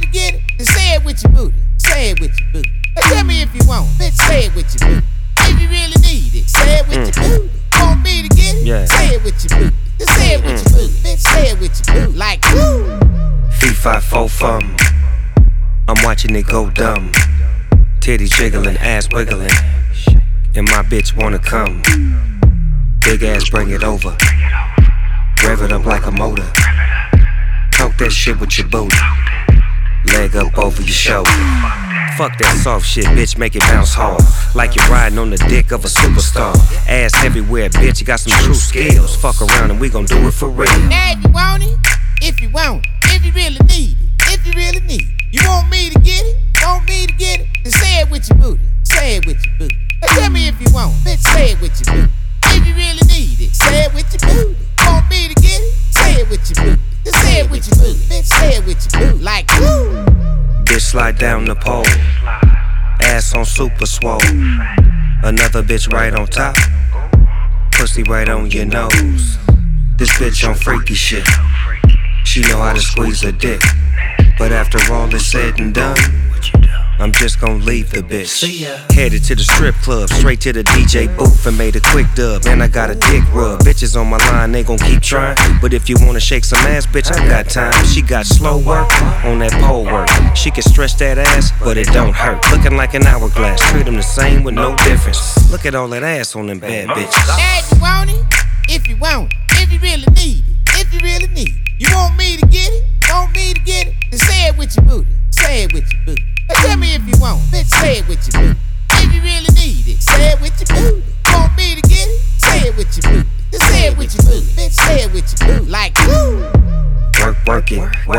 get it, then say it with your booty. Say it with your booty. Now tell me if you want, bitch, say it with your booty. If you really need it, say it with your booty. Want me to get it? Yeah. Say it with your booty. Then say it with your booty. Bitch, say it with your booty. Like woo. Fee, fi, fo, fum. I'm watching it go dumb. Titties jiggling, ass wiggling, and my bitch wanna come. Big ass, bring it over. Rev it up like a motor. Talk that shit with your booty. Leg up over your shoulder. Fuck that soft shit, bitch, make it bounce hard. Like you're riding on the dick of a superstar. Ass everywhere, bitch, you got some true skills. Fuck around and we gon' do it for real. Now if you want it, if you want it, if you really need it, if you really need it. You want me to get it? Want me to get it? Then say it with your booty. Say it with your booty. Now tell me if you want, bitch, say it with your booty. If you really need it, say it with your booty. Want me to get it? Say it with your booty. Then say it with your booty. Bitch, say it with your booty. Like woo. Bitch, slide down the pole. Ass on super swole. Another bitch right on top. Pussy right on your nose. This bitch on freaky shit. She know how to squeeze a dick. But after all is said and done, I'm just gon' leave the bitch. Headed to the strip club, straight to the DJ booth and made a quick dub. And I got a dick rub. Bitches on my line, they gon' keep trying. But if you wanna shake some ass, bitch, I got time. She got slow work on that pole work. She can stretch that ass, but it don't hurt. Looking like an hourglass, treat them the same with no difference. Look at all that ass on them bad bitches. Now if you want it, if you want it, if you really need it, if you really need it. You want me to get it? Want me to get it? Then say it with your booty. Say it with your booty. Now tell me if you want, bitch, say it with your booty. If you really need it, say it with your booty. Want me to get it? Say it with your booty. Then say it with your booty. Bitch, say it with your booty. Like woo. Work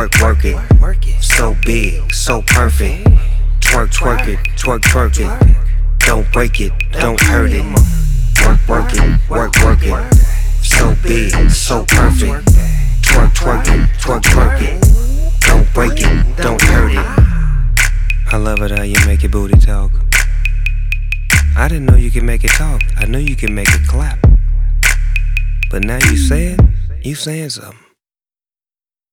it. So big, so perfect. Twerk it, twerk it. Don't break it, don't hurt it. Work it. So big, so perfect. Twerk it. Don't break it, don't hurt it. I love it how you make your booty talk. I didn't know you could make it talk. I knew you could make it clap. But now you saying something.